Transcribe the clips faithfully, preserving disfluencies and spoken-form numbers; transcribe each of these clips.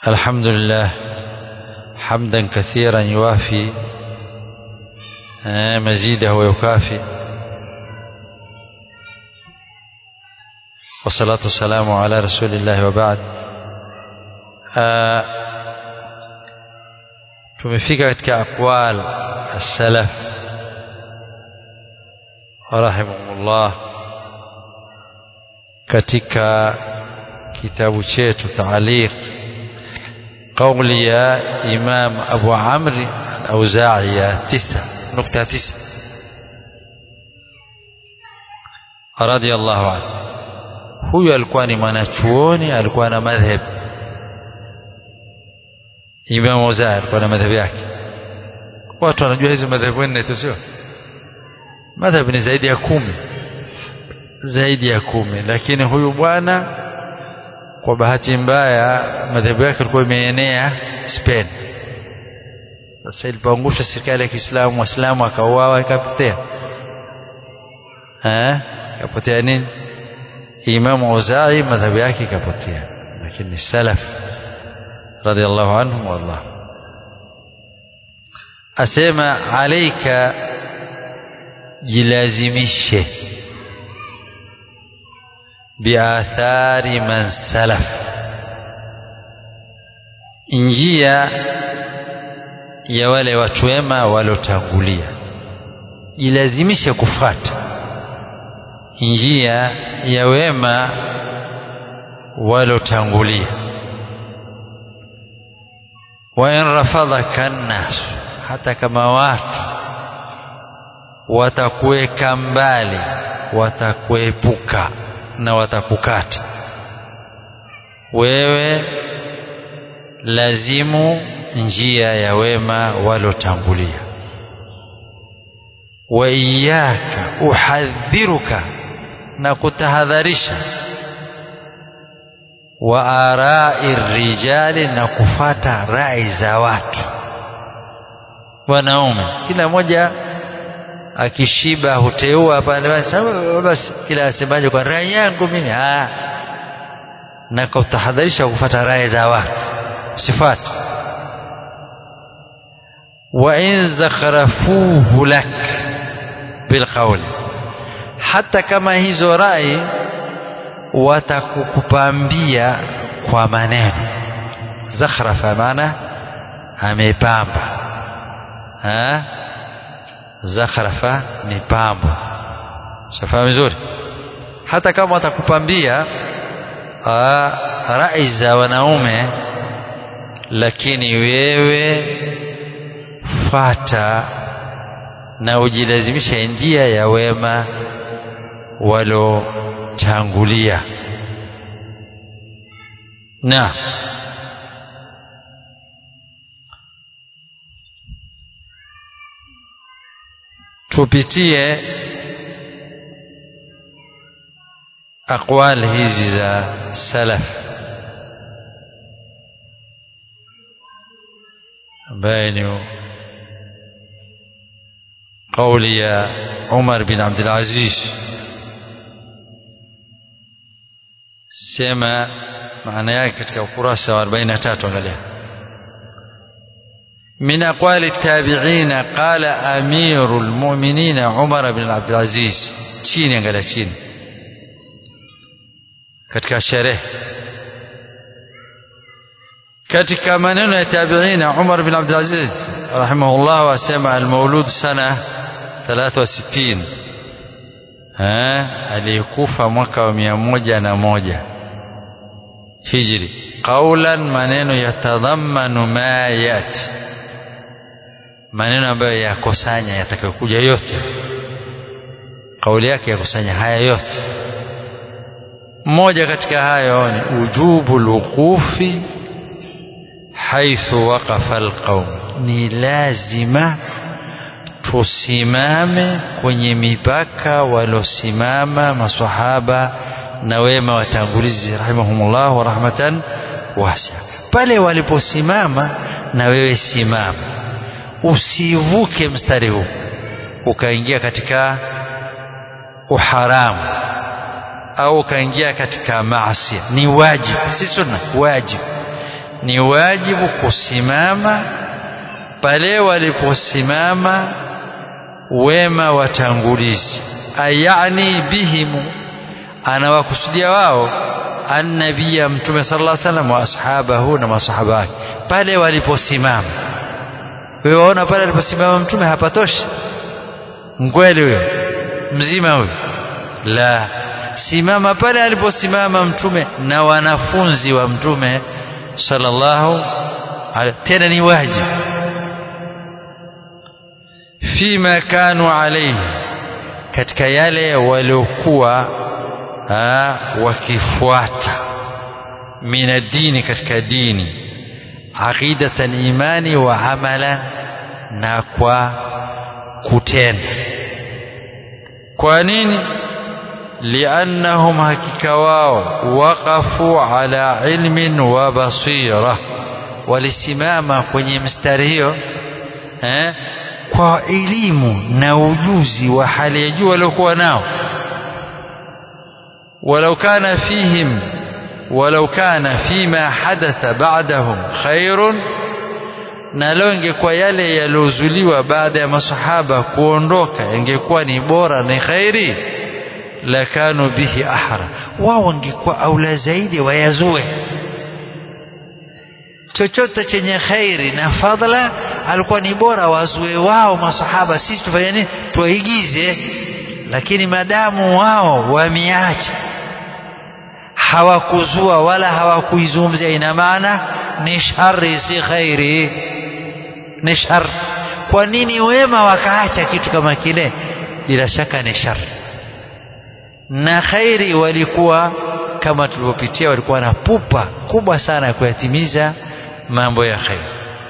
الحمد لله حمدا كثيرا يوافي مزيده ويكافي، والصلاة والسلام على رسول الله وبعد. tumefika katika aqwal as-salaf rahimahumullah katika kitabu chetu Ta'liq قولي يا إمام أبو عمرو الأوزاعي تسعة نقطة تسعة رضي الله عنه. huyo alikuwa ni mwanachuoni, alikuwa na madhhab. Imam Auza'i alikuwa na madhhab yake. Watu wanajua hizo madhhabu nne tu, sio? Madhhab ni zaidi ya kumi, zaidi ya kumi, lakini huyu bwana kwa bahati mbaya madhehebu yake ilikuwa imeenea Spain. Sasa ilipoangusha serikali ya Kiislamu, Waislamu akauawa, ikapotea. Eh? Ikapotea nini? Imam Auza'i madhehebu yake ikapotea. Lakini salaf radiyallahu anhu wallah. Asema alayka, jilazimishe biathari man salaf, njia ya wale watu wema walotangulia. Jilazimishe kufuata njia ya wema walotangulia. wa in rafadhaka an-nas, hata kama watu watakuweka mbali, watakuepuka na watakukata, wewe lazimu njia ya wema walotangulia. wa iyyaka, uhadhiruka, na kutahadharisha, wa ara'i rijali, na kufata rai za watu wanaume. Kila mmoja akishiba huteua pale, basi kila asemaje kwa rai yangu mimi, ah, na kutahadharisha kufuata rai za watu, usifuate. wa in zakhrafuhu lak bilqawl, hata kama hizo rai watakukupambia kwa maneno. Zakhrafa maana amepamba, ha zakhrafa ni pambo. Safahamu vizuri. Hata kama watakupambia rai za wanaume, lakini wewe fata na ujilazimisha njia ya wema walotangulia. Na tupitie aqwal hizi za salaf ambaye ni kauli ya Umar bin Abdul Aziz. Sema maana yake katika ukurasa wa arobaini na tatu. Angalia. من أقوال التابعين قال أمير المؤمنين عمر بن عبد العزيز. chini, angalia chini katika sharh, katika maneno ya tabi'ina Umar bin Abdul Aziz rahimahullah, wasema al-maulud sana ثلاثة وستين, eh, alikufa mwaka wa mia moja na moja hijri. Qawlan, maneno yatadhammanu ma yati, maneno ambayo yakosanya yatakayokuja yote. Kauli yake yakusanya haya yote. Mmoja katika hayo ni ujubu luqufi haithu waqafa alqawm, ni lazima tusimame kwenye mipaka walosimama maswahaba na wema watangulizi rahimahumullah wa rahmatan wasi'a. Pale waliposimama na wewe simama, usivuke mstari huu ukaingia katika uharamu au ukaingia katika maasi. Ni wajibu, si sunna, wajibu. ni wajibu kusimama pale waliposimama wema watangulizi. Ayani bihimu, anawakusudia wao annabiya mtume sallallahu alaihi wasallam wa ashabahu, na masahaba wake pale waliposimama. Wewe waona pale aliposimama mtume hapatoshi? Ngweli huyo mzima huyo? La, simama pale aliposimama mtume na wanafunzi wa mtume sallallahu alaihi, tena ni wajibu. Fima kanu alayhi, katika yale waliokuwa wakifuata, mina dini, katika dini, aqidatan, imani, wa amalan, na kwa kutenda. Kwa nini? Liannahum, hakika wao, waqafu ala ilmin wa basira, walisimama kwenye mstari hiyo eh, kwa elimu na ujuzi wa hali ya juu waliokuwa nao. walau kana fihim walau kana fima hadatha ba'dahum khairun, na leo ingekuwa yale yaliozuliwa baada ya masahaba kuondoka ingekuwa ni bora, ni khairi, lakanu bihi ahra, wao wangekuwa aula zaidi wayazue. Chochote chenye khairi na fadhila alikuwa ni bora wazue wao masahaba, sisi tufanye nini? Tuigize. Lakini madamu wao wameacha, hawakuzua wala hawakuizungumzia, ina maana ni shari, si khairi, ni shari. Kwa nini wema wakaacha kitu kama kile? Bila shaka ni shari. Na khairi walikuwa kama tulivyopitia, walikuwa na pupa kubwa sana ya kuyatimiza mambo ya khairi.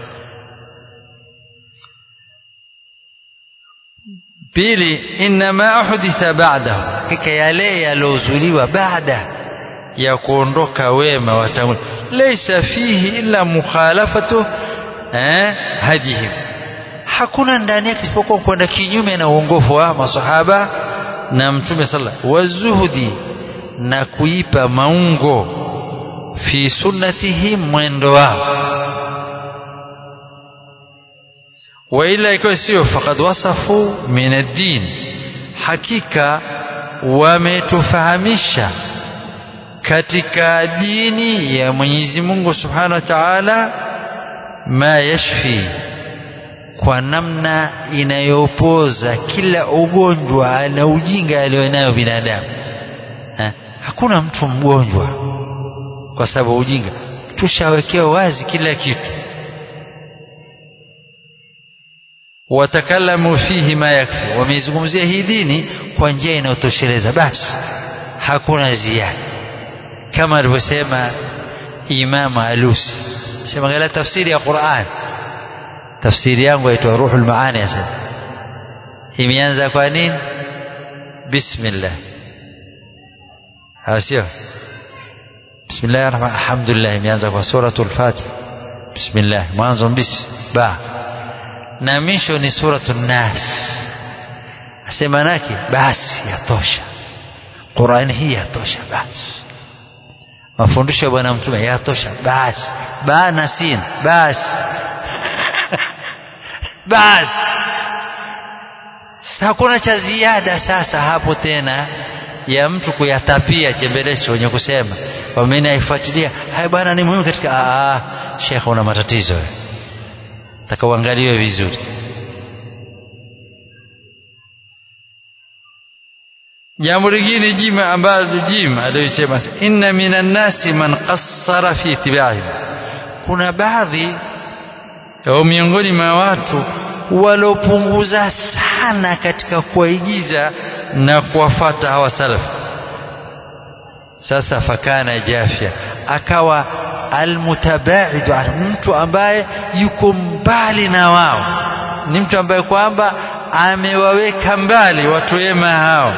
Pili, inma uhditha ba'dahu, kika yale yalozuliwa baada ya kuondoka wema watangulia, laysa fihi illa mukhalafatu eh hadihim, hakuna ndani yake isipokuwa kwenda kinyume na uongofu wa masahaba na mtume sallallahu, wazuhudi, na kuipa maungo, fi sunnatihim, mwendo wao. Wa ila ikiwa sio, faqad wasafu min ad-din, hakika wametufahamisha katika dini ya Mwenyezi Mungu Subhanahu wa Ta'ala, ma yashfi, kwa namna inayopoza kila ugonjwa na ujinga alionayo binadamu. Ha? Hakuna mtu mgonjwa kwa sababu ujinga, tushawekewa wazi kila kitu. Watakallamu fihi ma yakfi, wamezungumzia hii dini kwa njia inayotosheleza, basi hakuna ziada, kama alivyosema Imam Alusi. Sema ngala tafsiri ya Qur'an, tafsiri yangu inaitwa Ruhul Maani, sasa imeanza kwa nini? Bismillah, hasio bismillahir rahmanir rahim, alhamdulillah, imeanza kwa suratul Fatiha, bismillah, mwanzo bis ba, na misho ni suratul Nas. Asema naki basi yatosha, Qur'an hii yatosha, basi mafundisho ya bwana mtume yatosha, basi ba na sin, basi basi, hakuna cha ziada sasa hapo tena ya mtu kuyatapia chembelesho wenye kusema wameni aifuatilia hai bwana ni muhimu katika. Ah, Sheikh una matatizo, nataka uangaliwe vizuri. Jambo lingine jima ambalo jima aliyosema, inna minan nasi man qassara fi ittiba'i, kuna baadhi au miongoni mwa watu walopunguza sana katika kuigiza na kuwafuata hawa salafu. Sasa fakana jafia, akawa almutaba'id, mtu ambaye yuko mbali na wao, ni mtu ambaye kwamba amewaweka mbali watu wema hao.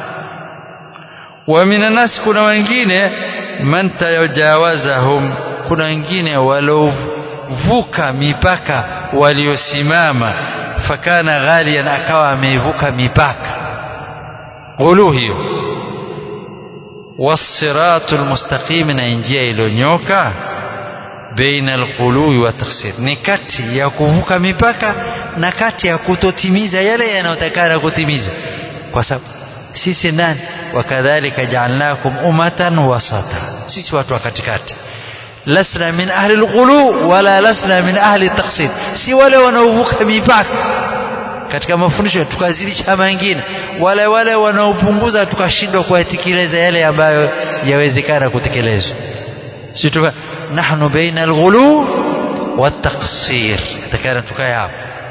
Wa minan nas, kuna wengine man tajawazahum, kuna wengine walovuka mipaka, waliosimama, fakana ghaliyan, akawa amevuka mipaka, ghulu hiyo. Wasiratul mustaqim, na njia iliyonyoka, baina al-ghuluwi wa taksir, ni kati ya kuvuka mipaka na kati ya kutotimiza yale yanayotakana kutimiza. Kwa sababu sisi nani, wakadhalika ja'alnakum ummatan wasata, sisi watu wa katikati. Lasna min ahli al-ghulu wala lasna min ahli taksir, si wale wanaovuka mipaka katika mafundisho tukazidisha mengine, wale wale wanaopunguza tukashindwa kuyatekeleza yale ambayo yawezekana kutekelezwa. Sisi tuka nahnu baina al-ghulu wa at-taqsir, takana tukae hapo.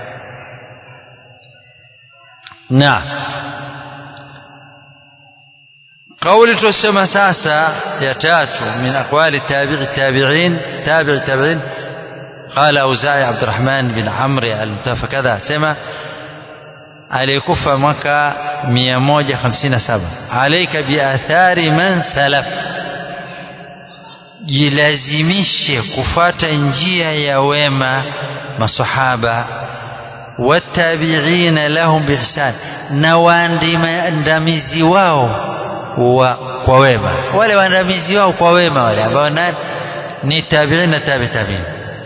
Na قولي تسمى ساسا يتاتو من أقوال التابع التابعين تابع التابعين. قال أوزاعي عبد الرحمن بن عمرو المتوفى كذا سمى aliyekufa mwaka mia moja hamsini na saba, alaika biathari man salaf, jilazimishe kufata njia ya wema masahaba, watabiina lahum biihsan, na waandamizi wao wa kwa wema, wale waandamizi wao kwa wema, wale ambao ni tabi'in na tabi tabi'in.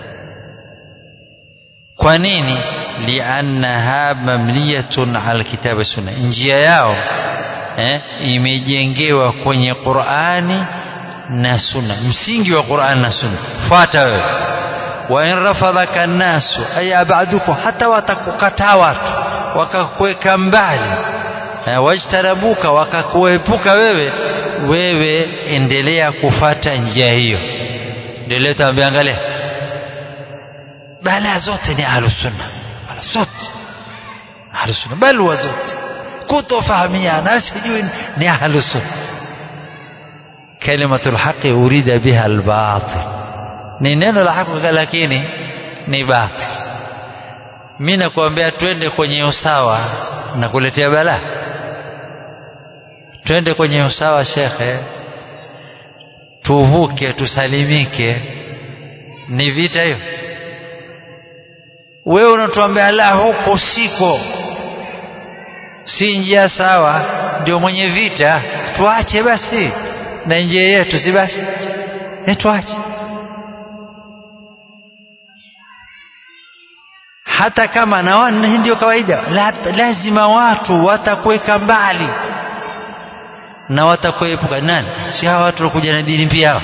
Kwa nini? liannaha mamliyatun ala kitabi sunna, njia yao eh, imejengewa kwenye Qur'ani na sunna, msingi wa Qur'ani na sunna, fuata wewe. Wa in rafadhaka an-nasu ay ab'adukum, hata watakukataa watu wakakuweka mbali, eh, wajtarabuka wakakuepuka wewe, wewe endelea kufata njia hiyo. Ndio leo tuambiangalia bala zote ni ahlus sunna, zote ahlus sunna, balwa zote kutofahamiana sijui ni ahlus sunna. Kalimatul haqi urida biha al-batil, ni neno la haki lakini ni batil. Mimi nakwambia twende kwenye usawa na kuletea bala, twende kwenye usawa shekhe, tuvuke tusalimike, ni vita hiyo. Wewe unatuambia la, huko siko, si njia sawa, ndio mwenye vita, tuache basi na njia yetu, si basi eh, tuache. Hata kama na ndio kawaida, la, lazima watu watakuweka mbali na watakuepuka. Nani? Si hawa watu wakuja na dini pia.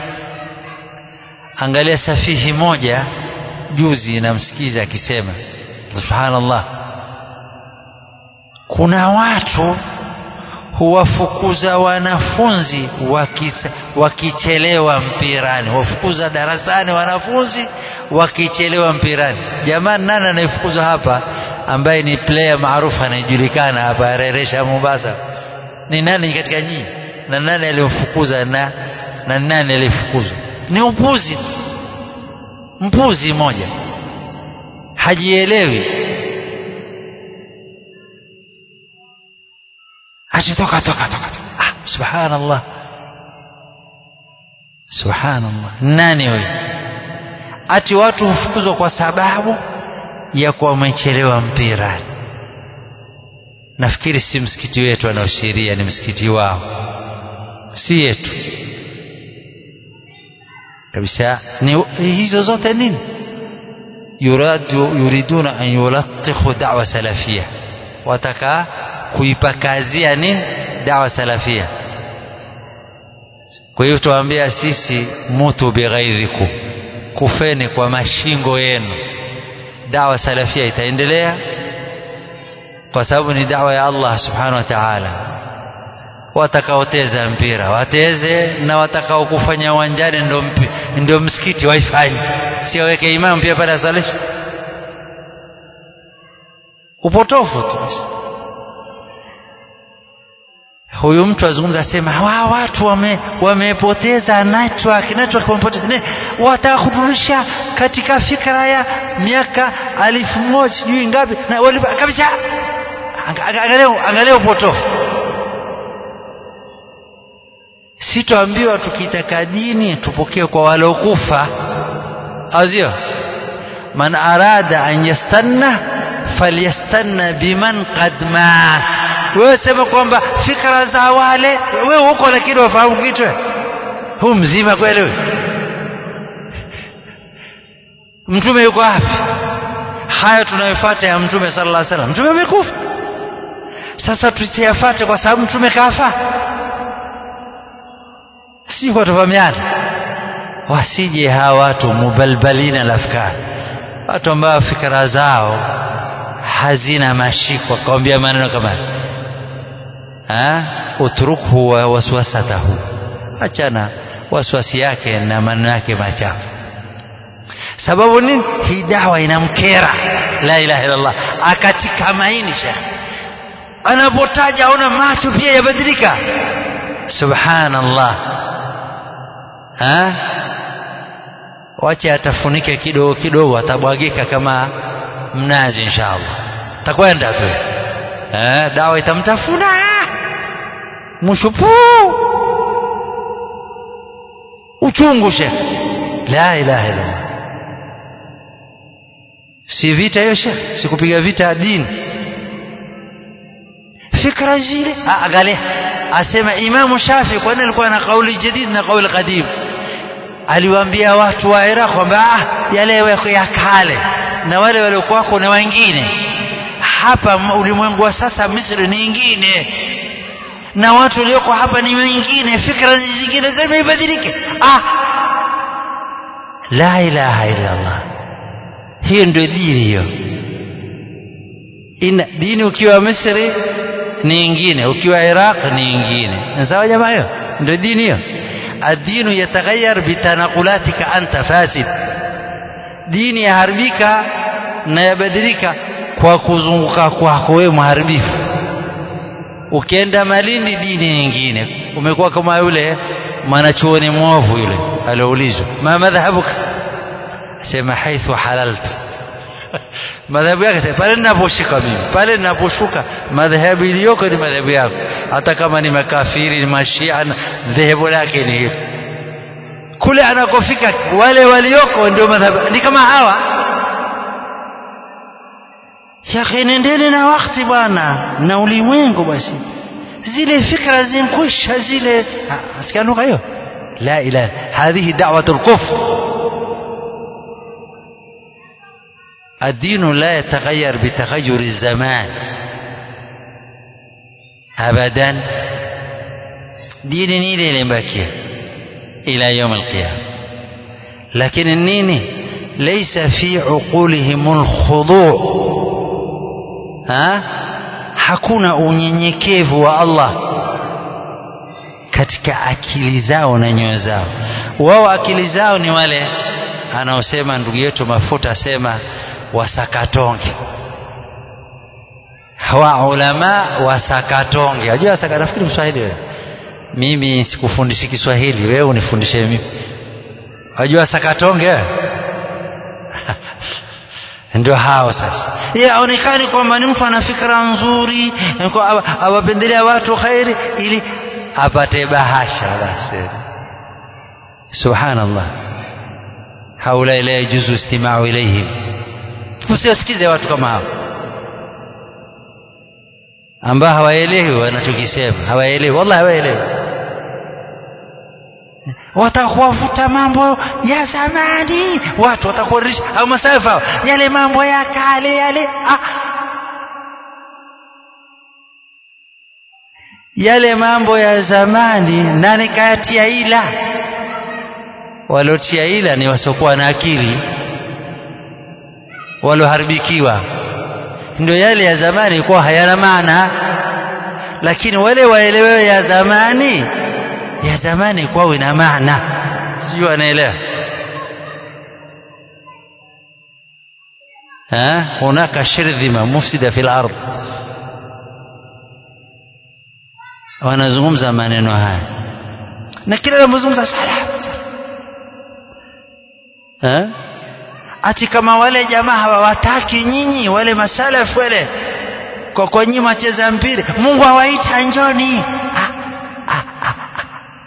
Angalia safihi moja juzi namsikiza akisema, subhanallah, kuna watu huwafukuza wanafunzi wakisa, wakichelewa mpirani, wafukuza darasani wanafunzi wakichelewa mpirani. Jamani, nani anayefukuza hapa ambaye ni player maarufu anajulikana hapa Reresha Mombasa? Ni nani katika nyinyi? Na nani aliyomfukuza na na nani alifukuzwa? Ni upuzi, mpuzi moja hajielewi, ashitoka toka toka, toka. Ah, subhanallah subhanallah. Nani huyo? Ati watu hufukuzwa kwa sababu ya kuwa wamechelewa mpirani. Nafikiri si msikiti wetu anaoshiria, ni msikiti wao, si yetu kabisa. Ni hizo zote nini? Yuradu yuriduna an yulattikhu da'wa salafia, wataka kuipakazia nini da'wa salafia. Kwa hiyo tuambia sisi, mutu bighairikum, kufeni kwa mashingo yenu. Da'wa salafia itaendelea kwa sababu ni da'wa ya Allah subhanahu wa ta'ala. Watakaoteza mpira wateze, na watakao kufanya uwanjani ndio ndio msikiti waifanye, si waweke imam pia pale asalisha. Upotofu tu. Huyu mtu azungumza asema hawa watu wame wamepoteza network network wamepoteza, watakurudisha katika fikra ya miaka elfu moja sijui ngapi na wali kabisa. Angalia angalia upotofu. Sitoambiwa tukitaka dini tupokee kwa walokufa, azio man arada an yastanna falyastanna biman qad ma. Wewe sema kwamba fikra za wale wewe huko, lakini wafahamu kitu huu mzima kweli wewe? mtume yuko wapi? Haya tunayofuata ya mtume sallallahu alaihi wasallam, mtume amekufa. Sasa tusiyafuate kwa sababu mtume kafa? Si kwa tufahamiana. Wasije hawa watu mubalbalina lafkar, watu ambao fikra zao hazina mashiko, kaambia maneno kama ah utruku wa waswasatahu, achana waswasi yake na maneno yake machafu. Sababu nini? Hii dawa inamkera la ilaha illa Allah, akatika maini shekh anapotaja aona macho pia yabadilika. Subhanallah. Ha? Wacha atafunike kidogo kidogo, atabwagika kama mnazi inshallah, takwenda tu. Eh, dawa itamtafuna mshupu uchungu shekh. La ilaha illa Allah. Si vita hiyo shekh, si kupiga vita dini. Fikra zile angalia, asema Imam Shafi, kwani alikuwa na kauli jadid na kauli qadim. Aliwaambia watu wa Iraq kwamba ah, yale ya kale na wale waliokuwa na wengine hapa ulimwengu wa sasa, Misri ni nyingine na watu walioko hapa ni wengine, fikra ni zingine, zimebadilika. Ah, la ilaha illa Allah. Hiyo ndio dini hiyo. Ina dini ukiwa Misri ni nyingine, ukiwa Iraq ni nyingine. Sawa jamaa, hiyo ndio dini hiyo. Ad-dinu yataghayyar bitanaqulatika anta fasid. Dini yaharibika na yabadilika kwa kuzunguka kwako wewe mharibifu. Ukienda Malindi dini nyingine, umekuwa kama yule mwanachuoni mwovu yule alioulizwa ma madhhabuka, sema haithu halaltu. Madhahabu yake sasa, pale ninaposhika mimi, pale ninaposhuka madhahabu iliyoko ni madhahabu yako, hata kama ni makafiri, ni mashia, dhehebu lake ni hilo. Kule anakofika wale walioko ndio madhahabu, ni kama hawa. Shekhi, nendeni na wakati bwana na ulimwengu, basi zile fikra zinkwisha zile. Asikianuka hiyo la ilaha, hadhihi da'watul kufr. الدين لا يتغير بتغير الزمان أبدا. دين نيلي لمبكي إلى يوم القيامة، لكن النيني ليس في عقولهم الخضوع. ها hakuna unyenyekevu wa Allah katika akili zao na nyoyo zao. Wao akili zao ni wale anaosema ndugu yetu Mafuta, asema wasakatonge. Hawa ulama wasakatonge. Unajua wasaka, nafikiri Kiswahili wewe. Mimi sikufundishi Kiswahili, wewe unifundishe mimi. Unajua wasakatonge? Ndio hao sasa. Yeye aonekane kwamba ni mtu ana fikra nzuri, awapendelea watu khairi ili apate bahasha basi. Subhanallah. Haula la yajuzu istima'u ilayhim. Usiwasikize watu kama hao ambao hawaelewi wanachokisema, hawaelewi, wallahi hawaelewi. Watakuwafuta mambo ya zamani, watu watakuwarisha au masafa yale mambo ya kale yale. Ah, yale mambo ya zamani nani kayatia ila? Walotia ila ni wasokuwa na akili, waloharibikiwa. Ndio yale ya zamani kwa hayana maana, lakini wale waelewe ya zamani, ya zamani kwao ina maana. Sio, anaelewa? Ha, hunaka shirdhima mufsida fil ardh. Wanazungumza maneno haya na kila anazungumza salama. Ha? Ati kama wale jamaa hawataki nyinyi, wale masalaf wale, kwa kwa nyinyi macheza mpira, Mungu hawaita njoni. Ah, ah, ah, ah.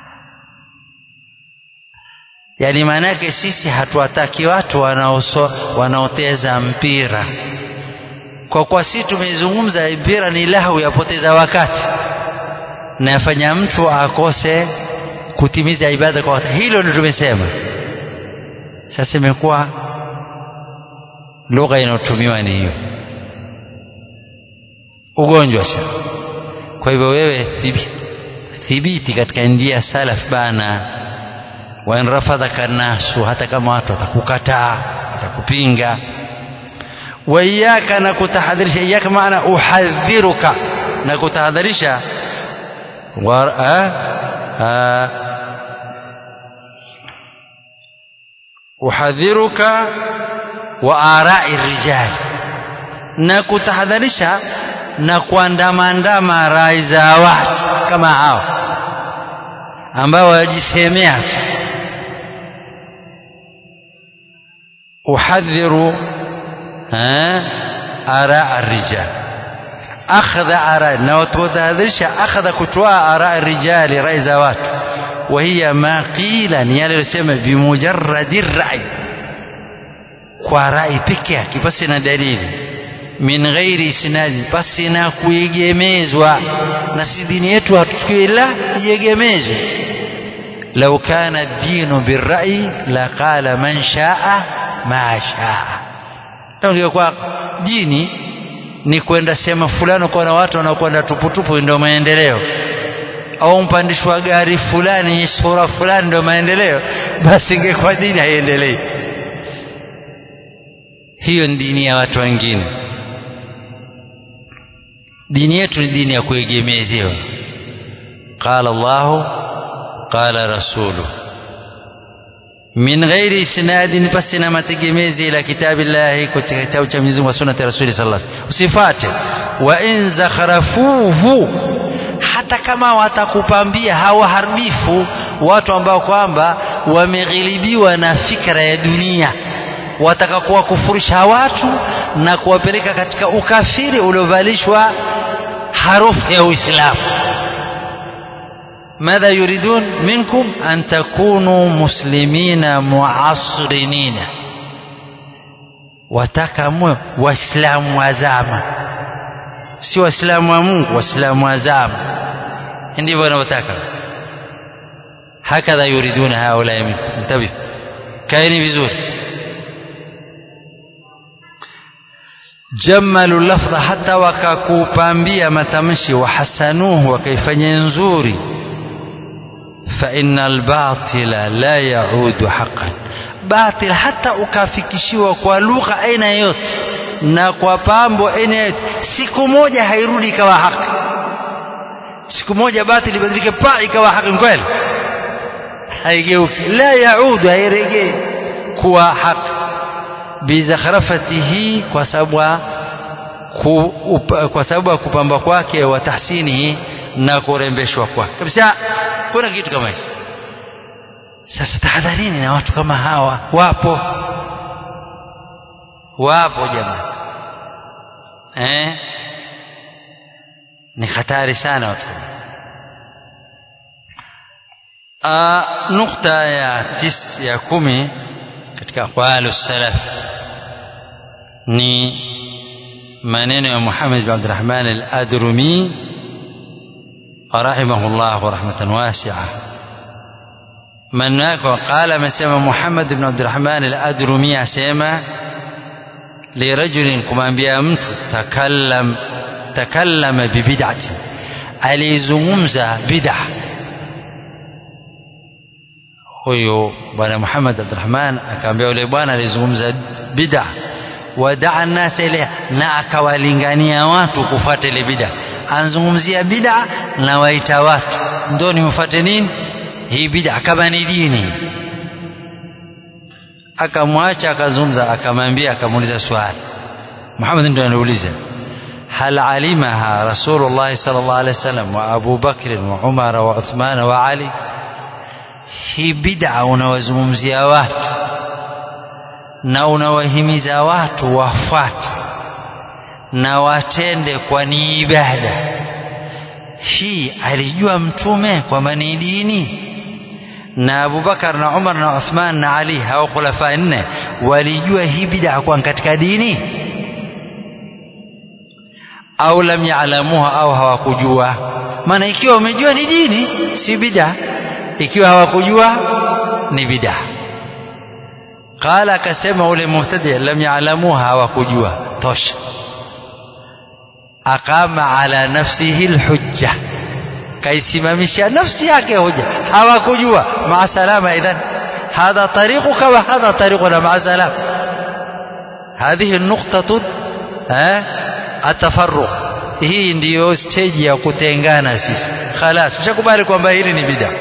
Yani maana yake sisi hatuwataki watu wanaoso wanaoteza mpira, kwa kwa sisi tumezungumza mpira ni lahu, yapoteza wakati na yafanya mtu akose kutimiza ibada kwa wakati. Hilo ndio tumesema. Sasa imekuwa lugha inayotumiwa ni hiyo ugonjwa sasa. Kwa hivyo wewe thibiti katika njia salaf bana, wa in rafadhaka nasu, hata kama watu watakukataa watakupinga. Wa iyyaka, na kutahadharisha, iyyaka maana uhadhiruka, na kutahadharisha wa uhadhiruka wa ara'i rijal, na kutahadharisha na kuandamandama rai za watu kama hao ambao wajisemea. uhadhiru ara'a الرجال أخذ آراء، na kutahadharisha akhadha kutoa ara'a rijali, rai za watu. وهي ما قيل ni yale yalisema bimujarradi rai, kwa rai pekee yake basi na dalili, min ghairi isnadi, basi na kuegemezwa. Na si dini yetu hatuchukui ila iegemezwe. law kana ad-dinu bir-ra'yi la qala man sha'a ma sha'a. Ndio kwa dini ni kwenda sema fulani kwa na watu wanaokwenda tuputupu ndio maendeleo, au mpandishwa gari fulani sura fulani ndio maendeleo, basi ingekuwa dini haiendelei. Hiyo ni dini ya watu wengine. Dini yetu ni dini ya kuegemezewa. Qala Allahu qala rasuluhu min ghairi isnadin, basi na mategemezi ila kitabillahi, katika kitabu cha Mwenyezi Mungu wa sunnati rasuli sallallahu alaihi wasallam. Usifate wa in zakharafuhu, hata kama watakupambia hawaharibifu watu ambao kwamba wameghilibiwa na fikra ya dunia, wataka kuwakufurisha watu na kuwapeleka katika ukafiri uliovalishwa harufu ya Uislamu. madha yuridun minkum an takunu muslimina muasrinina, wataka mwe waislamu wa zama, si waislamu wa Mungu, waislamu wa zama. Ndivyo wanavyotaka. hakadha yuriduna haula minkum. Mtabi kaeni vizuri. jammalu lafdha, hata wakakupambia matamshi, wa hasanuhu, wakaifanya nzuri. fa innal batila la yaudu haqqan, batil hata ukafikishiwa kwa lugha aina yote na kwa pambo aina yote, siku moja hairudi ikawa haki. Siku moja batil ibadilike pa ikawa haki kweli, haigeuki. la yaudu, hairejei kuwa haki. bizakhrafatihi, kwa sababu kwa sababu kupamba kwake, wa tahsinihi, na kurembeshwa kwake kabisa. Kuna kitu kama hicho. Sasa tahadharini na watu kama hawa. Wapo wapo jamaa, eh ni hatari sana watu. ah nukta ya tis ya kumi katika aqwalu salaf ni maneno ya Muhammad bin Abdurrahman al-Adrumi rahimahullah rahmatan wasi'a. manako qala, amesema Muhammad bin Abdurrahman al-Adrumi asema li rajulin, kumwambia mtu, takallam takallama bi bid'ati, alizungumza bid'ah. huyo bwana Muhammad Abdurrahman akamwambia yule bwana alizungumza bid'ah, wadaa an-nas ilayha, na akawalingania watu kufuata ile bid'ah. Anzungumzia bid'ah na waita watu ndio nimfuate nini hii bid'ah kama ni dini. Akamwacha akazungumza, akamwambia, akamuuliza swali. Muhammad ndio anauliza, hal alimaha Rasulullah sallallahu alaihi wasallam wa Abu Bakr wa Umar wa Uthman wa Ali, hii bid'a unawazungumzia watu na unawahimiza watu wafuate na watende kwa ni ibada, hii alijua mtume kwamba ni dini? Na Abu Bakar na Umar na Uthman na Ali, hao khulafa nne, walijua hii bid'a kwa katika dini? Au lam ya'lamuha, au hawakujua? Maana ikiwa umejua ni dini si bid'a, ikiwa hawakujua ni bid'a. qala akasema ule mubtadi lam ya'lamuha hawakujua tosha aqama ala nafsihi alhujja kaisimamisha nafsi yake hoja hawakujua maa salama idhan hadha tariquka wa hadha tariquna maa salama hadhihi an-nuqtatu atafarruq hii ndiyo stage ya kutengana sisi خلاص mshakubali kwamba hili ni bid'a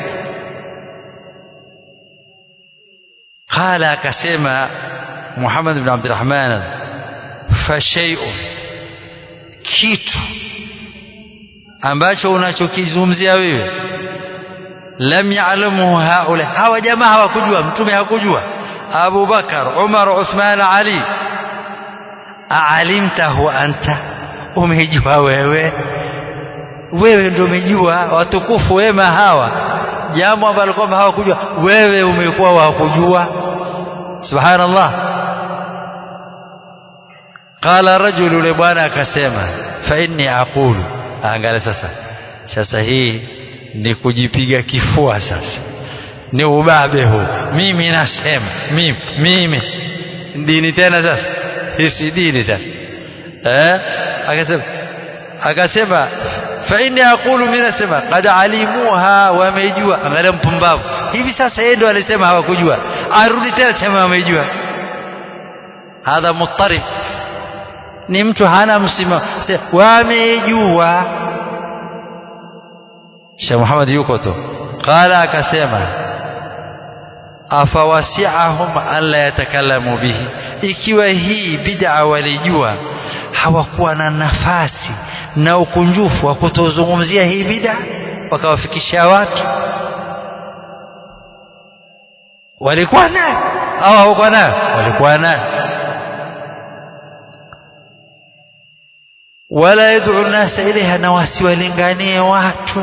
qala akasema Muhammad ibn Abdurrahman fa shay'un kitu ambacho unachokizungumzia wewe lam ya'lamu haula hawa jamaa hawakujua mtume hakujua Abu Bakar Umar Uthman Ali aalimtahu anta umejua wewe wewe ndio umejua watukufu wema hawa jambo ambalo kwamba hawakujua wewe umekuwa hawakujua subhanallah qala rajulu li bwana akasema fa inni aqulu angalia sasa sasa hii ni kujipiga kifua sasa ni ubabe huu mimi nasema mimi mimi dini tena sasa hii si dini sasa eh akasema akasema fa inni aqulu mimi nasema qad alimuha wamejua angalia mpumbavu hivi sasa yeye ndo alisema hawakujua arudi tena sema wamejua hadha muttarib ni mtu hana msimamo wamejua Sheikh Muhammad yuko tu qala akasema afawasi'ahum alla yatakallamu bihi ikiwa hii bid'a walijua hawakuwa na nafasi na ukunjufu wa kutozungumzia hii bid'a wakawafikishia watu walikuwa nayo au hawakuwa nayo walikuwa nayo wala yad'u an-nas ilayha na wasiwalinganie watu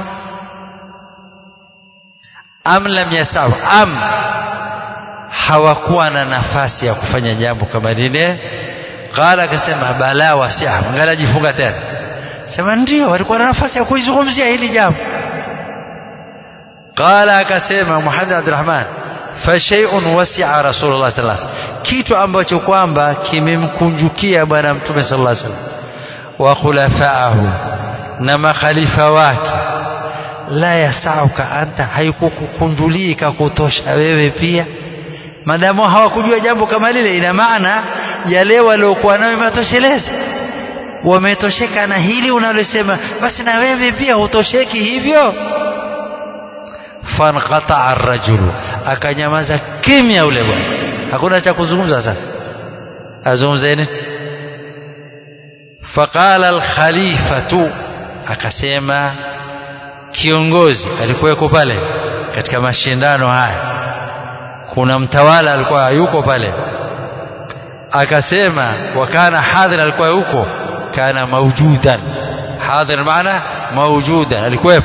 am lam yasau am hawakuwa na nafasi ya kufanya jambo kama lile qala akasema bala wasi'a ngala jifunga tena sema ndio walikuwa na nafasi ya kuizungumzia hili jambo qala akasema Muhammad Abdurrahman fa shay'un wasi'a Rasulullah sallallahu alaihi wasallam kitu ambacho kwamba kimemkunjukia bwana mtume sallallahu alaihi wasallam wa khulafa'ahu na makhalifa wake la yasauka anta haikukunjulika kutosha wewe pia madamu hawakujua jambo kama lile ina maana yale waliokuwa nayo matosheleza wametosheka na hili unalosema basi na wewe pia utosheki hivyo fanqata ar-rajulu akanyamaza kimya yule bwana hakuna cha kuzungumza sasa azungumzeni faqala al-khalifatu akasema kiongozi alikuwa pale katika mashindano haya kuna mtawala alikuwa yuko pale akasema wakana hadhir alikuwa yuko kana mawjudan hadhir maana mawjudan alikuwa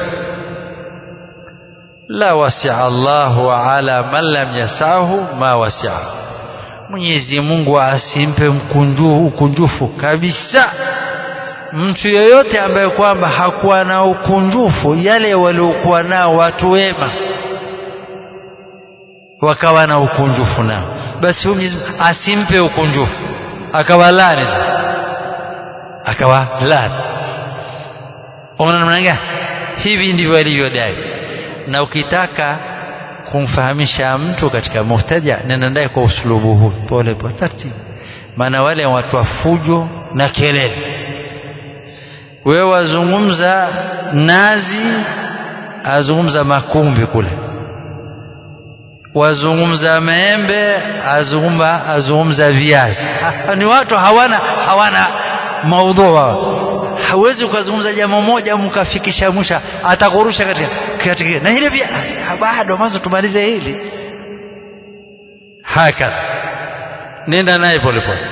la wasi'a Allahu ala man lam yasahu ma wasi'a Mwenyezi Mungu asimpe mkunjufu ukunjufu kabisa mtu yeyote ambaye kwamba hakuwa na ukunjufu yale waliokuwa nao watu wema wakawa na ukunjufu nao basi Mwenyezi asimpe ukunjufu akawalani akawalani ona namna gani hivi ndivyo alivyodai na ukitaka kumfahamisha mtu katika muhtaja nenda ndaye kwa uslubu huu pole pole taratibu maana wale watu wa fujo na kelele wewe wazungumza nazi azungumza makumbi kule wazungumza maembe azungumza azungumza viazi ni watu hawana hawana maudhu hawezi kuzungumza jambo moja mkafikisha mwisho atakurusha katika katika na ile pia bado mwanzo tumalize hili haka nenda naye pole pole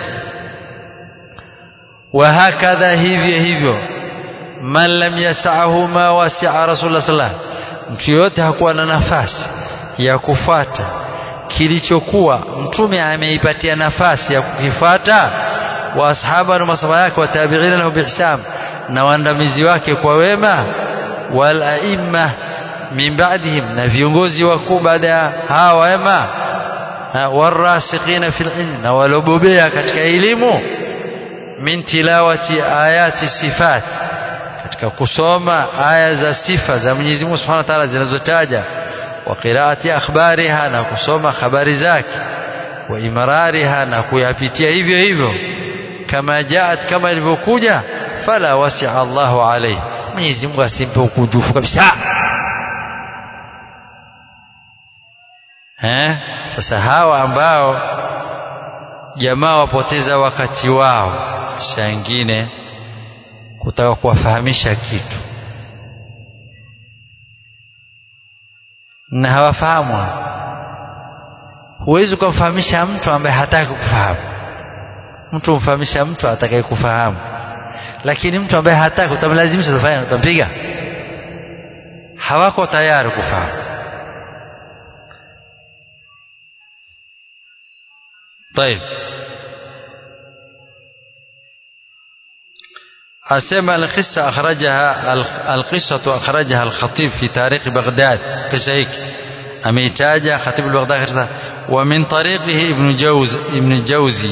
wa hakadha hivyo hivyo man lam yas'ahu ma wasi'a Rasulullah sallallahu alaihi wasallam mtu yote hakuwa na nafasi ya kufuata kilichokuwa mtume ameipatia nafasi ya kukifuata wa ashaba na masahaba yake wa tabi'ina lahu biihsan na waandamizi wake kwa wema wal aimma min ba'dihim na viongozi wakuu baada ya hawa wema warasikhina fil ilm na walobobea katika elimu min tilawati ayati sifat katika kusoma aya za sifa za Mwenyezi Mungu Subhanahu wa Ta'ala zinazotaja wa qiraati akhbariha na kusoma habari zake wa imrariha na kuyapitia hivyo hivyo kama jaat kama ilivyokuja fala wasi'a Allahu alayhi Mwenyezi Mungu asimpe ukujufu kabisa. Eh sasa hawa ambao jamaa wapoteza wakati wao shangine kutaka kuwafahamisha kitu na hawafahamu. Huwezi kumfahamisha mtu ambaye hataki kufahamu. Mtu umfahamisha mtu atakaye kufahamu, lakini mtu ambaye hataki utamlazimisha kufanya, utampiga. Hawako tayari kufahamu. طيب أسمى القصة أخرجها القصة أخرجها الخطيب في تاريخ بغداد كشيك أميتاجة خطيب البغداد ومن طريقه ابن جوز ابن الجوزي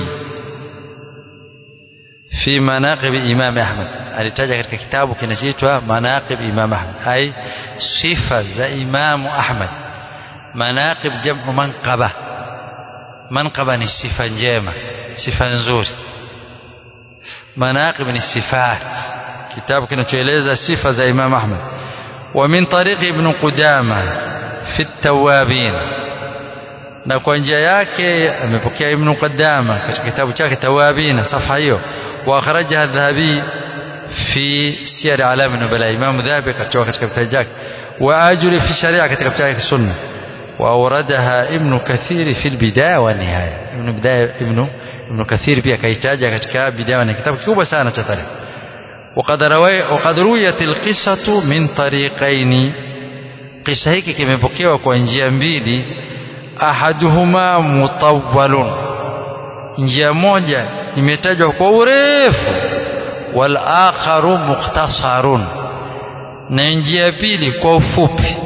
في مناقب إمام أحمد alitaja katika kitabu kinachoitwa Manaqib Imam Ahmad hai sifa za Imam Ahmad. Manaqib jamu manqaba, manqaba ni sifa njema, sifa nzuri. Manaqib ni sifat, kitabu kinachoeleza sifa za Imam Ahmad. Wa min tariq Ibn Qudama fi at-Tawabin, na kwa njia yake amepokea Ibn Qudama katika kitabu chake Tawabin safha hiyo. Wa akhrajaha Adh-Dhahabi في سير أعلام النبلاء إمام ذهبي كتبه katika kitabu chake وآجل في شريعة katika kitabu chake sunna وأوردها ابن كثير في البداية والنهاية. ابن بداية ابن ابن كثير pia kaitaja katika bidaya na kitabu kikubwa sana cha tarikh. وقد روي وقد رويت القصة من طريقين, qissa hiki kimepokewa kwa njia mbili. Ahaduhuma mutawwalun, njia moja imetajwa kwa urefu, wal akharu mukhtasarun, na njia pili kwa ufupi.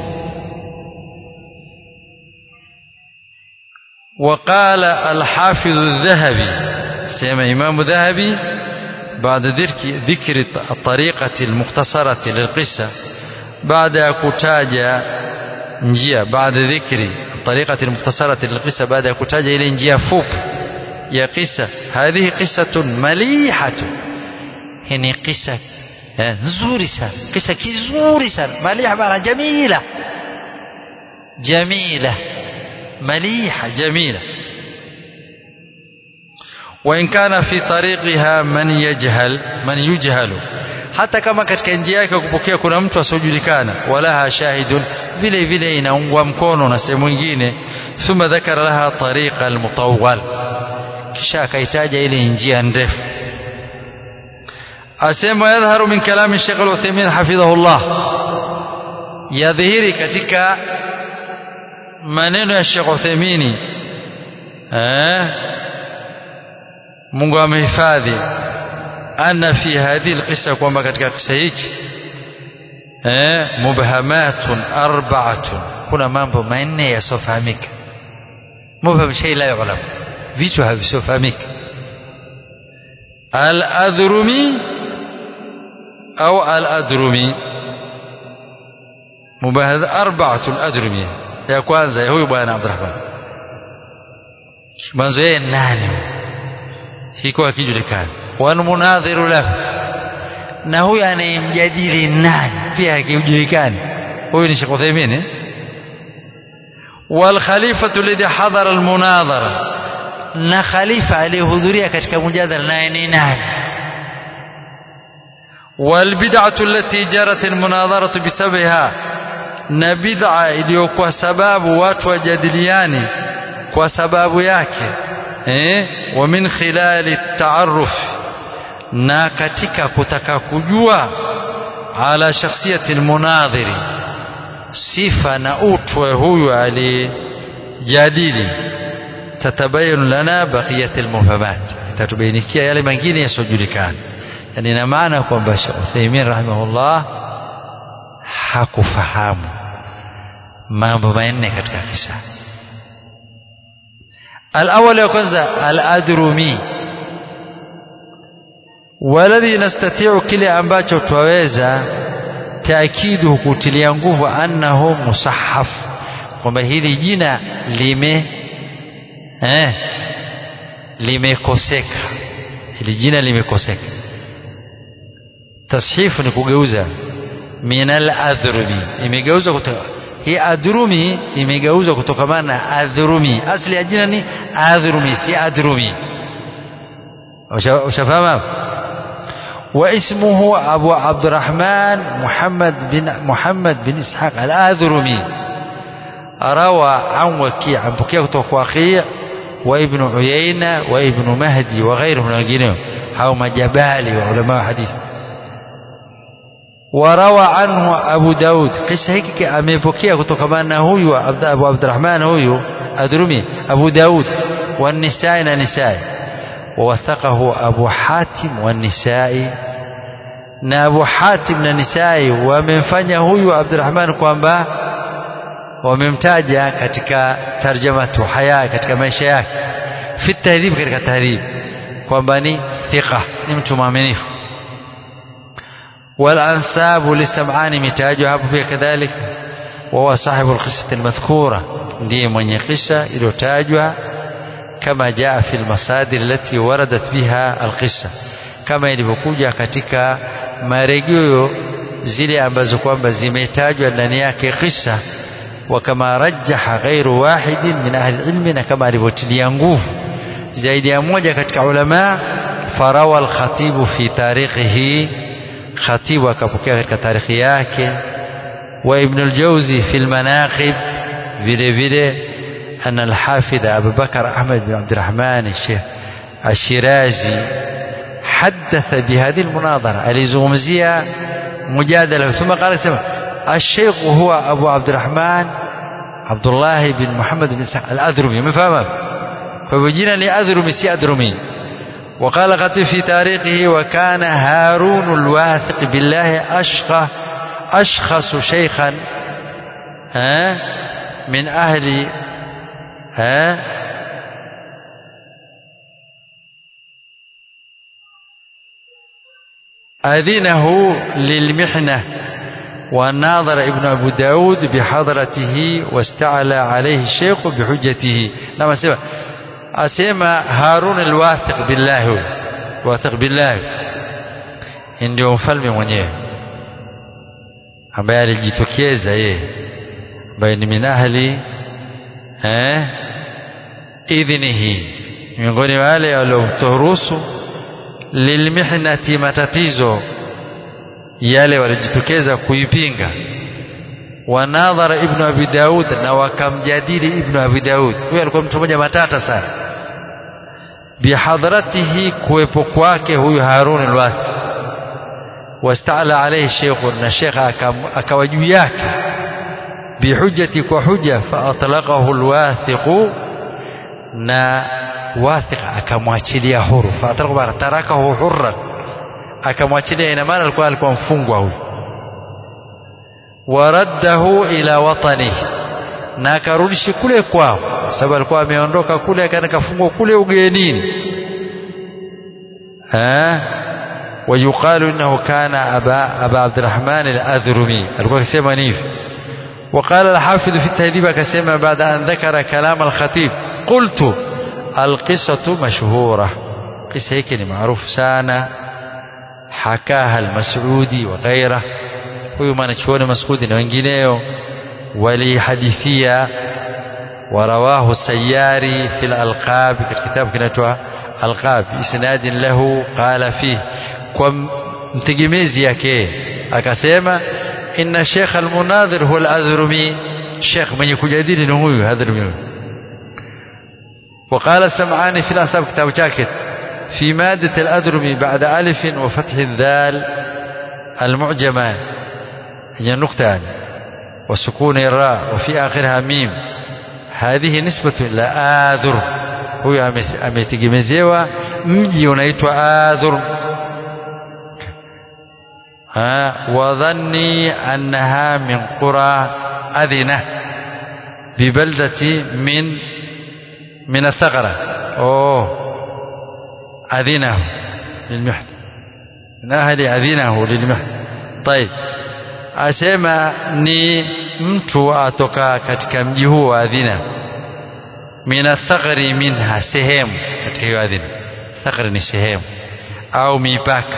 وقال الحافظ الذهبي سمع إمام الذهبي بعد ذكر الطريقة المختصرة للقصة بعد كتاجة njia بعد ذكر الطريقة المختصرة للقصة بعد كتاجة إلى njia fupi ya قصة. هذه قصة مليحة, هني قصة nzuri sana, قصة kizuri sana. مليحة معنى جميلة, جميلة مليحة جميلة. وإن كان في طريقها من يجهل من يجهل, hata kama katika njia yake kupokea kuna mtu asiojulikana. Walaha shahidun, vile vile inaungwa mkono na sehemu nyingine. Thumma dhakara laha tariqa almutawwal, kisha akaitaja ile njia ndefu. Asema yadhharu min kalami Sheikh Al-Uthaymeen hafidhahullah, yadhihiri katika maneno ya Sheikh Uthaymeen eh Mungu amehifadhi, anna fi hadhihi alqissa, kwamba katika kisa hiki eh mubhamatun arba'atun, kuna mambo manne yasofahamika. Mubham shay la yu'lam, vitu havisofahamika. Al-Adhrumi au al-Adrumi, mubahadh arba'atun adrumi. Ya kwanza huyu bwana Abdurrahman, mwanzo yeye nani hiko akijulikana, wal munadhiru lahu, na huyu anayemjadili nani pia akijulikana. Huyu ni Sheikh Uthaymeen eh? Wal khalifatu alladhi hadara al munadhara, na khalifa aliyehudhuria katika mjadala naye ni nani. Wal bid'atu allati jarat al munadharatu bisabaha, na bid'a iliyokuwa sababu watu wajadiliane kwa sababu yake eh wa min khilali at-ta'arruf, na katika kutaka kujua ala shakhsiyati al-munadhiri, sifa na utwe huyu alijadili, tatabayun lana baqiyat al-mufhamat, itatubainikia yale mengine yasiojulikana. Yani ina maana kwamba Sheikh Uthaymeen rahimahullah hakufahamu mambo manne katika kisa. الأول ya kwanza al-Adrumi والذي نستطيع kile ambacho twaweza taakidu kutilia nguvu annahu musahhaf kwamba hili jina lime eh limekoseka hili jina limekoseka tashifu ni kugeuza minal adhrumi imegeuzwa kutoka hii adrumi imegeuzwa kutokana na adhrumi asili ya jina ni adhrumi si adrumi ushafahamu واسمه أبو عبد الرحمن محمد بن محمد بن إسحاق الآذرمي روى عن وكيع عن بكيع وكيع وابن عيينة وابن مهدي وغيرهم من الجنوب هاو مجبالي وعلماء حديث وروى عنه أبو داود قصة هيك أمي بكيع كمان هو أبو عبد الرحمن هو أذرمي أبو داود والنساء نساء ووثقه أبو حاتم والنسائي na Abu Hatim na Nisai wamemfanya huyu Abdurrahman kwamba wamemtaja katika tarjamatu haya katika maisha yake fi tahdhib katika tahdhib kwamba ni thiqa ni mtu mwaminifu wal ansabu lisam'ani mitajwa hapo pia kadhalika wa sahibu alqissah almadhkura ndiye mwenye kisa iliyotajwa كما جاء في المصادر التي وردت بها القصة كما ilivyokuja katika marejeo zile ambazo kwamba zimetajwa ndani yake kisa wa kama rajjaha ghairu wahidin min ahli ilmi na kama alivyotilia nguvu zaidi ya moja katika ulama farawa al-khatib fi tarikhihi khatib akapokea katika tarikhi yake wa ibn al-jawzi fi al-manaqib vile vile أن الحافظ أبو بكر أحمد بن عبد الرحمن الشيخ الشيرازي حدث بهذه المناظرة الزومزية مجادلة ثم قال الشيخ هو أبو عبد الرحمن عبد الله بن محمد بن الأذرمي ما فهمه فبجينا لأذرمي سي أذرمي وقال خطيب في تاريخه وكان هارون الواثق بالله أشخص أشخص شيخا ها من أهل ها أذنه للمحنة وناظر ابن أبو داود بحضرته واستعلى عليه الشيخ بحجته لما سمع أسمى هارون الواثق بالله واثق بالله ndio mfalme mwenyewe ambaye alijitokeza yeye ambaye ni min ahli eh idhnihi miongoni wale walioturuhusu lilmihnati matatizo yale walijitokeza kuipinga wanadhara ibn abi daud na wakamjadili ibn abi daud huyo alikuwa mtu mmoja matata sana bihadratihi kuwepo kwake huyu Harun al-Wathi wasta'ala alayhi sheikh na sheikh akawa juu yake bihujjati kwa hujja fa atlaqahu al-wathiq na wathiq akamwachilia huru fa atlaqahu tarakahu hurran akamwachilia ina maana alikuwa alikuwa mfungwa huyu waraddahu ila watanihi na akarudisha kule kwao sababu alikuwa ameondoka kule akaenda kafungwa kule ugenini eh ويقال انه كان ابا ابا عبد الرحمن الأذرمي alikuwa akisema hivi وقال الحافظ في التهذيب كما بعد ان ذكر كلام الخطيب قلت القصة مشهورة قصة هيك معروف sana حكاها المسعودي وغيره huyu mwanachuoni Mas'udi na wengineo walihadithia warawahu Sayyari fil alqab katika kitabu kinaitwa alqab isnadin lahu qala fihi kwa mtegemezi yake akasema inna sheikh almunadhir huwa al-Azrumi sheikh mwenye kujadili ni huyu Azrumi وقال السمعاني في الأنساب كتاب شاكت في مادة الأذرمي بعد ألف وفتح الذال المعجمة هي النقطة وسكون الراء وفي آخرها ميم هذه نسبة إلى آذر هو أميتجمزيوة مجي ونيتوا آذر وظني أنها من قرى أذنة ببلدة من min athghara oh adhinahu lilmihn min ahli adhinahu lilmihn طيب asema ni mtu atoka katika mji huo wa adhina min athghari minha sehemu katika hiyo adhina thghari ni sehemu au mipaka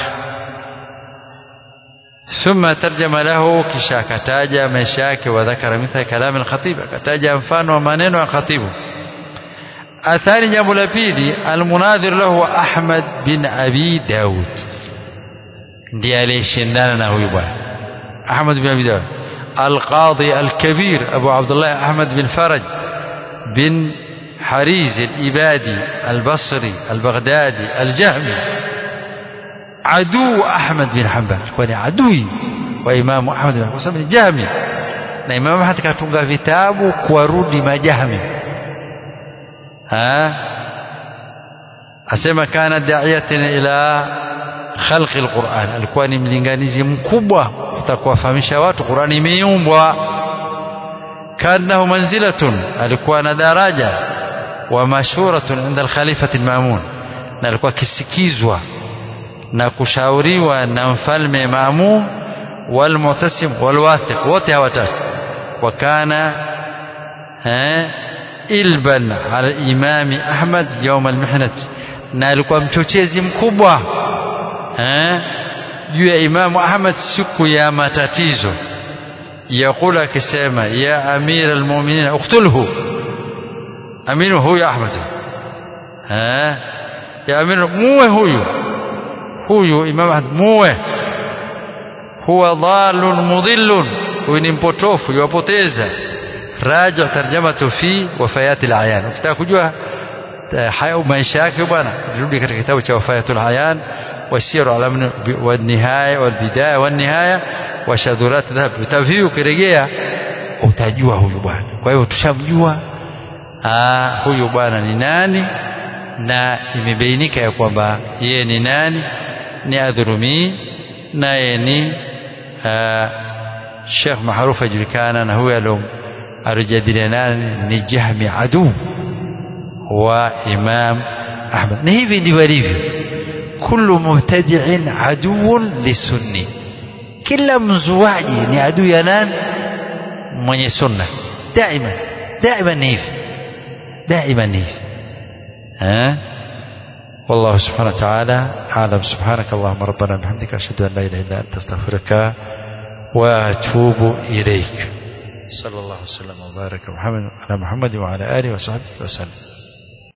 ثم ترجم له kisha akataja maisha yake wa dhakara mithla kalam al-khatib akataja mfano wa maneno ya khatibu athari jambo la pili almunadhir lahu Ahmad bin Abi Daud ndiye aliyeshindana na huyu bwana Ahmad bin Abi Daud القاضي الكبير أبو عبد الله أحمد بن فرج بن حريز الإبادي البصري البغدادي الجهمي عدو أحمد بن حنبل kwani adui wa Imam Ahmad bin Hasan bin Jahmi na Imam Ahmad katunga vitabu kuwarudi majahmi ha asema kana da'iyatan ila khalqi alquran alikuwa ni mlinganizi mkubwa utakuwafahamisha watu Qur'ani imeumbwa kana manzilatun alikuwa na daraja wa mashhuratun inda al-khalifati al-ma'mun na alikuwa kisikizwa na kushauriwa na mfalme Maamum wal Mu'tasim wal Wathiq wote hawatatu wakana eh ilban ala Imam Ahmad يوم المحنة na alikuwa mchochezi mkubwa eh juu ya Imam Ahmad siku ya matatizo yakula akisema ya amir almu'minin uqtulhu aminu huyu Ahmad eh ya amir muwe huyu huyu Imam Ahmad muwe huwa dhalun mudhillun huyu ni mpotofu yupoteza raja tarjamatu fi wafayatil ayan ukitaka kujua hayo maisha yake bwana rudi katika kitabu cha wafayatul ayan wasiru alam wa nihaya wal bidaya wan nihaya wa shadurat dhahab utaviu kirejea utajua huyu bwana kwa hiyo tushamjua ah huyu bwana ni nani na imebainika ya kwamba yeye ni nani ni Adhrumi naye ni Sheikh maarufu ajulikana na huyo alom arjadilana ni Jahmi adu wa Imam Ahmad na hivi ndivyo alivyo kullu mubtadi'in aduun lisunni kila mzuaji ni adui ya nani mwenye sunna daima daima hivi daima hivi ها والله سبحانه وتعالى أعلم سبحانك اللهم ربنا بحمدك أشهد أن لا إله إلا أنت أستغفرك وأتوب إليك صلى الله وسلم وبارك على محمد وعلى آله وصحبه وسلم